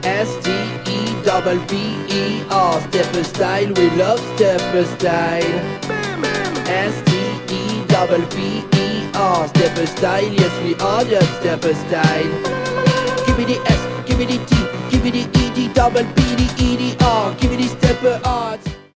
S-T-E-P-P-E-R. Stepper style, we love stepper style. S-T-E-P-P-E-R. Stepper style, yes we are just stepper style. Give me the S, give me the T, give me the E-D-P-P-E-D-E-D-R. Give me the stepper art.